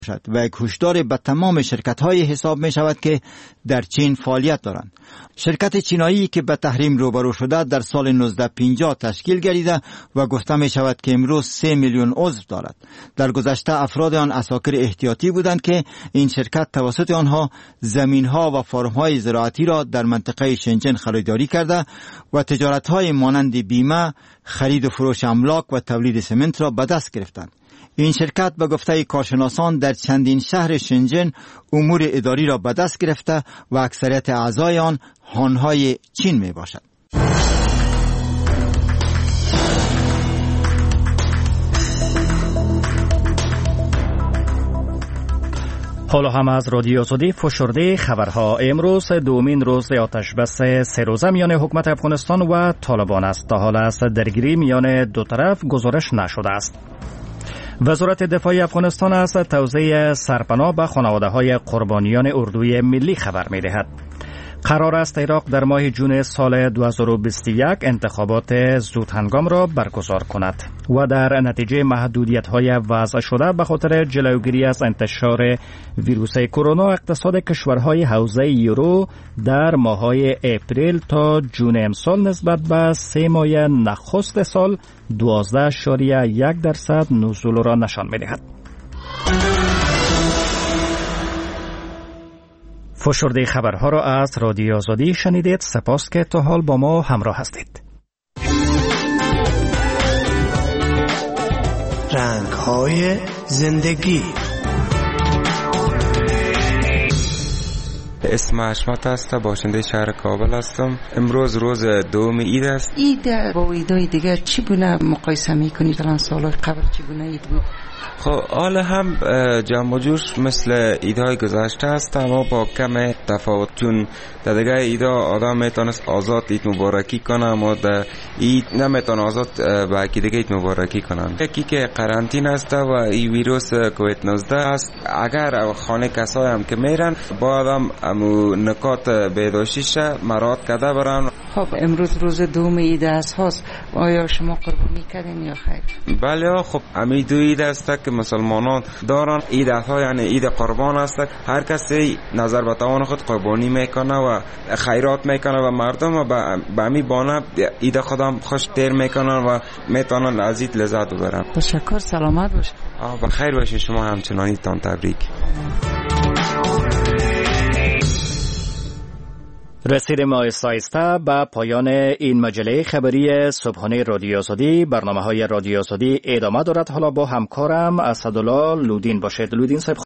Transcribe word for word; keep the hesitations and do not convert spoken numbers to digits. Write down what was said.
و یک هشدار به تمام شرکت‌های حساب می شود که در چین فعالیت دارند. شرکت چینایی که به تحریم روبرو شده در سال نوزده پنجاه تشکیل گردیده و گفته می شود که امروز سه میلیون عضو دارد. در گذشته افراد آن عساکر احتیاطی بودند که این شرکت توسط آنها زمین‌ها و فارم‌های زراعتی را در منطقه شنجن خریداری کرده و تجارت‌های مانند بیمه، خرید و فروش املاک و تولید سمنت را به دست گرفتند. این شرکت به گفته کارشناسان در چندین شهر شنجن امور اداری را به دست گرفته و اکثریت اعضای آن هان‌های چین می باشد. حالا هم از رادیو آزادی فشرده خبرها. امروز دومین روز آتش بس سه روزه میان حکومت افغانستان و طالبان است. تا حال است درگیری میان دو طرف گزارش نشده است. وزارت دفاع افغانستان از توزیع سرپناه به خانواده‌های قربانیان اردوی ملی خبر می‌دهد. قرار است عراق در ماه جون سال دو هزار و بیست و یک انتخابات زود هنگام را برگزار کند و در نتیجه محدودیت‌های وضع شده به خاطر جلوگیری از انتشار ویروس کرونا اقتصاد کشورهای حوزه یورو در ماه‌های اپریل تا جون امسال نسبت به سه ماه نخست سال دوازده اشاریه یک درصد نزول را نشان می‌دهد. فشرده خبرها را از رادیو آزادی شنیدید. سپاس که تا حال با ما همراه هستید. رنگ‌های زندگی. اسم حشمت است، باشنده شهر کابل هستم. امروز روز دوم عید است. عید با عیدهای دیگر چی گونه مقایسه میکنید؟ الان سالهای قبل چی گونه عید بود؟ خب حال هم جمع و جوش مثل عیدهای گذشته است، اما با کم تفاوت، چون در دیگه عیدها آدم میتونست آزاد عید مبارکی کنه، اما در عید نمیتونه آزاد با یکی دیگه عید مبارکی کنن. یکی که قرنطینه است و این ویروس کووید نوزده است، اگر خانه کسایی هم که میرن با آدم امو نکات بهداشتیش مراعات کرده برن. خب امروز روز دوم عید است هست، آیا شما قربانی کردین یا خیر؟ بله خب امی دو عید است که مسلمانان دارن. عید ها یعنی عید قربان است، هر کسی نظر به توان خود قربانی میکنه و خیرات میکنه و مردم به امی بانه عید خودم خوش تیر میکنن و میتونن از عید لذت ببرن. تشکر، سلامت باشید. آه بخیر باشید شما همچنانی، تان تبریک. رسیدیم آهسته آهسته به پایان این مجله خبری صبحانه رادیو آزادی. برنامه های رادیو آزادی ادامه دارد. حالا با همکارم اسدالله لودین باشید. لودین صاحب